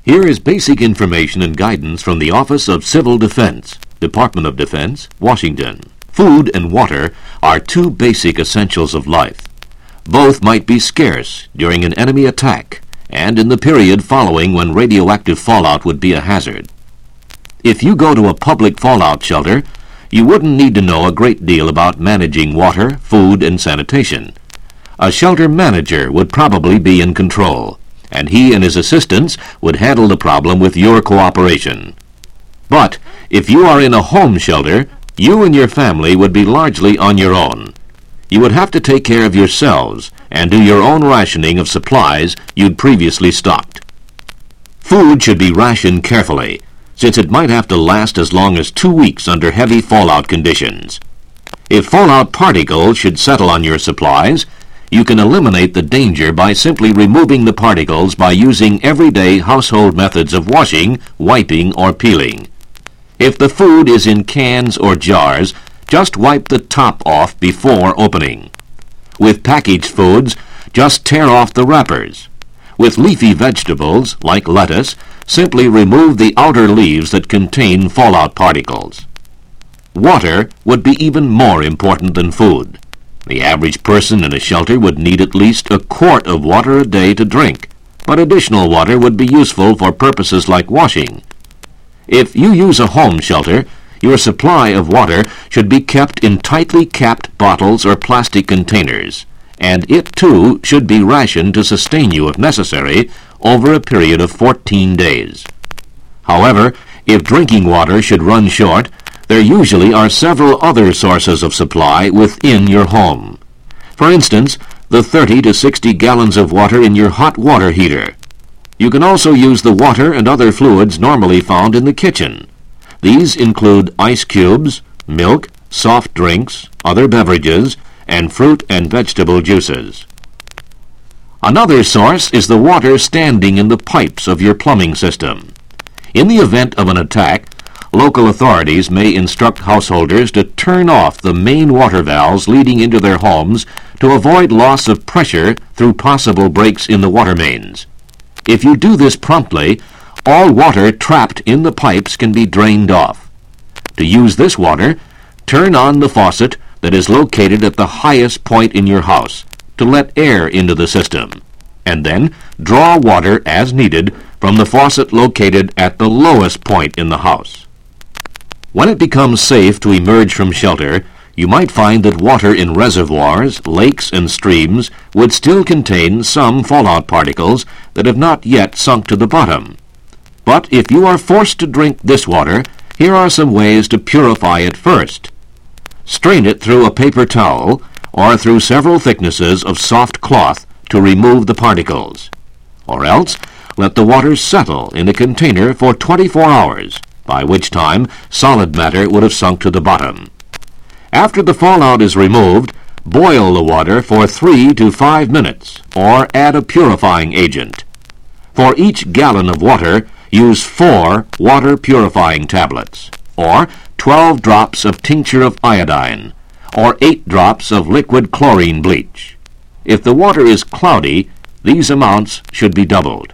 Here is basic information and guidance from the Office of Civil Defense, Department of Defense, Washington. Food and water are two basic essentials of life. Both might be scarce during an enemy attack and in the period following when radioactive fallout would be a hazard. If you go to a public fallout shelter, you wouldn't need to know a great deal about managing water, food, and sanitation. A shelter manager would probably be in control, and he and his assistants would handle the problem with your cooperation. But if you are in a home shelter, you and your family would be largely on your own. You would have to take care of yourselves and do your own rationing of supplies you'd previously stocked. Food should be rationed carefully, since it might have to last as long as 2 weeks under heavy fallout conditions. If fallout particles should settle on your supplies, you can eliminate the danger by simply removing the particles by using everyday household methods of washing, wiping, or peeling. If the food is in cans or jars, just wipe the top off before opening. With packaged foods, just tear off the wrappers. With leafy vegetables, like lettuce, simply remove the outer leaves that contain fallout particles. Water would be even more important than food. The average person in a shelter would need at least a quart of water a day to drink, but additional water would be useful for purposes like washing. If you use a home shelter, your supply of water should be kept in tightly capped bottles or plastic containers, and it too should be rationed to sustain you if necessary over a period of 14 days. However, if drinking water should run short, there usually are several other sources of supply within your home. For instance, the 30 to 60 gallons of water in your hot water heater. You can also use the water and other fluids normally found in the kitchen. These include ice cubes, milk, soft drinks, other beverages, and fruit and vegetable juices. Another source is the water standing in the pipes of your plumbing system. In the event of an attack, local authorities may instruct householders to turn off the main water valves leading into their homes to avoid loss of pressure through possible breaks in the water mains. If you do this promptly, all water trapped in the pipes can be drained off. To use this water, turn on the faucet that is located at the highest point in your house to let air into the system, and then draw water as needed from the faucet located at the lowest point in the house. When it becomes safe to emerge from shelter, you might find that water in reservoirs, lakes, and streams would still contain some fallout particles that have not yet sunk to the bottom. But if you are forced to drink this water, here are some ways to purify it first. Strain it through a paper towel or through several thicknesses of soft cloth to remove the particles. Or else, let the water settle in a container for 24 hours, by which time solid matter would have sunk to the bottom. After the fallout is removed, boil the water for 3 to 5 minutes, or add a purifying agent. For each gallon of water, use 4 water purifying tablets, or 12 drops of tincture of iodine, or 8 drops of liquid chlorine bleach. If the water is cloudy, these amounts should be doubled.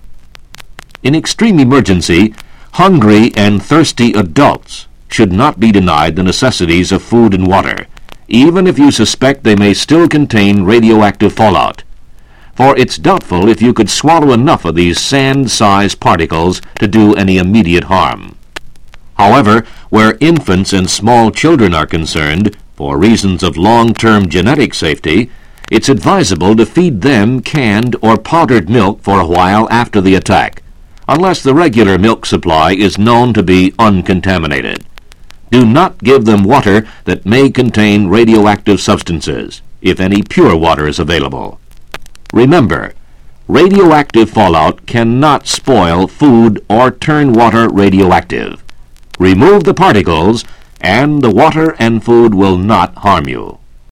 In extreme emergency, hungry and thirsty adults should not be denied the necessities of food and water, even if you suspect they may still contain radioactive fallout. For it's doubtful if you could swallow enough of these sand-sized particles to do any immediate harm. However, where infants and small children are concerned, for reasons of long-term genetic safety, it's advisable to feed them canned or powdered milk for a while after the attack, unless the regular milk supply is known to be uncontaminated. Do not give them water that may contain radioactive substances, if any pure water is available. Remember, radioactive fallout cannot spoil food or turn water radioactive. Remove the particles, and the water and food will not harm you.